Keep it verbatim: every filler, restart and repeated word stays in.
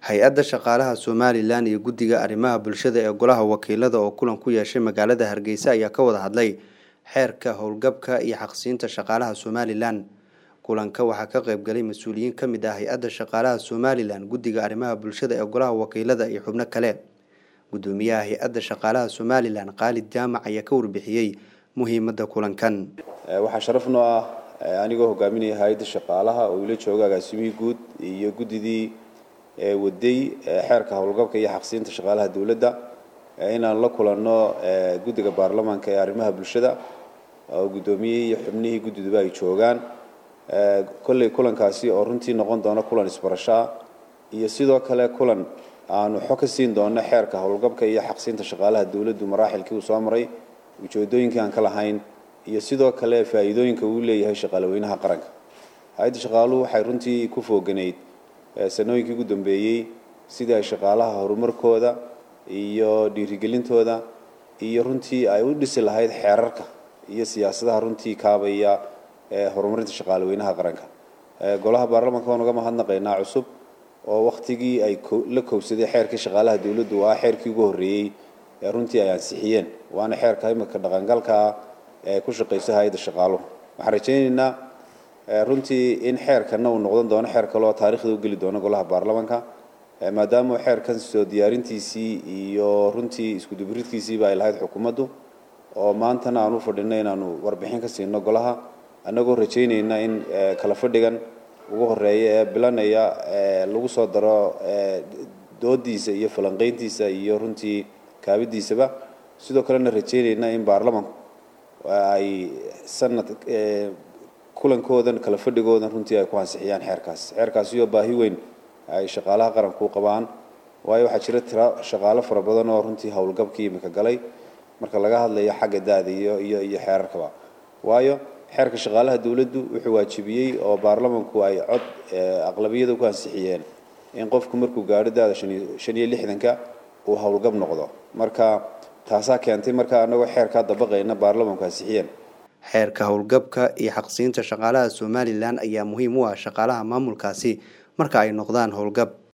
hay-adda shaqaalaha Somaliland iyo guddiga arrimaha bulshada ee golaha wakiilada oo kulan ku yeeshay magaalada Hargeysa ayaa ka wada hadlay xeerka howlgabka iyo xaqsiinta shaqaalaha Somaliland. Kulanka waxaa ka qayb galay mas'uuliyiin ka mid ah hay-adda shaqaalaha Somaliland, guddiga arrimaha bulshada ee golaha wakiilada iyo xubno kale. Gudoomiyaha hay-adda shaqaalaha Somaliland Khalid Jaamac ayaa ka warbixiyay muhiimadda kulankan. Waxaa sharaf noo ah anigoo hogaaminaya hay'adda shaqaalaha oo ila jooga agaasimihii guud iyo guddidii ee waday xeerka howlgabka iyo xaqsiinta shaqaalaha dawladda inaan la kulanno guddiga baarlamaanka ee arrimaha bulshada oo gudoomiyay iyo xubnihii guddiduba ay joogaan. Kolley kulankaasi oo runtii noqon doona kulan isbarasho iyo sidoo kale kulan aanu xog ka siin doono xeerka howlgabka iyo xaqsiinta shaqaalaha dawladdu maraaxilkii uu soo maray, ujeedooyinkii aan ka lahayn iyo sidoo kale faa'iidooyinka uu leeyahay shaqaalaweynaha qaranka. Hay'adda shaqaaluhu waxay runtii ku fooganayd sanooyinkii ugu dambeeyay sidii ay shaqaalaha horumarkooda iyo dhiirigelintooda iyo runtii ay u dhisi lahayd xeerarka iyo siyaasadaha runtii kaabaya horumarinta shaqaalaweynaha qaranka. Golaha baarlamaanka waan uga mahadnaqaynaa cusub oo waqtigii ay la kowsaday xeerkii shaqaalaha dawladdu waa xeerkii ugu horreeyay ee runtii ay ansixiyeen, waana xeerka imika dhaqangalka ee ku shaqeysa hay'adda shaqaaluhu. Waxaan rajaynaynaa runtii in xeerkana uu noqon doono xeer kale oo taariikhda u geli doono golaha baarlamaanka maadaama xeerkan soo diyaarintiisii iyo runtii isku dubridkiisiiba ay lahayd xukuumaddu oo maantana aan u fadhino inaanu warbixin ka siino golaha annagoo rajaynayna in kala fadhigan ugu horeeya ee bilanaya lagu soo daro doodiisa iyo falanqayntiisa iyo runtii kaabidiisaba. Sidoo kalena rajaynayna in baarlamaanku ay sanad kulankoodan kala fadhigoodan runtii ay ku ansixiyaan xeerkaas xeerkaasi oo baahi weyn ay shaqaalaha qaranku qabaan, waayo waxaa jira tira shaqaale fara badan oo runtii howlgabkii imika galay marka laga hadlayo xagga daada iyo iyo iyo xeerarkaba. Waayo xeerka shaqaalaha dawladdu wuxuu waajibiyay oo baarlamaanku ay cod aqlabiyada ku ansixiyeen in qofku markuu gaadho daada shan iyo lixdan-ka uu howlgab noqdo. Marka taasaa keentay marka anagoo xeerka dabaqayna baarlamaanku ansixiyeen. Xeerka howlgabka iyo xaqsiinta shaqaalaha Somaliland ayaa muhiim u ah shaqaalaha maamulkaasi marka ay noqdaan howlgab.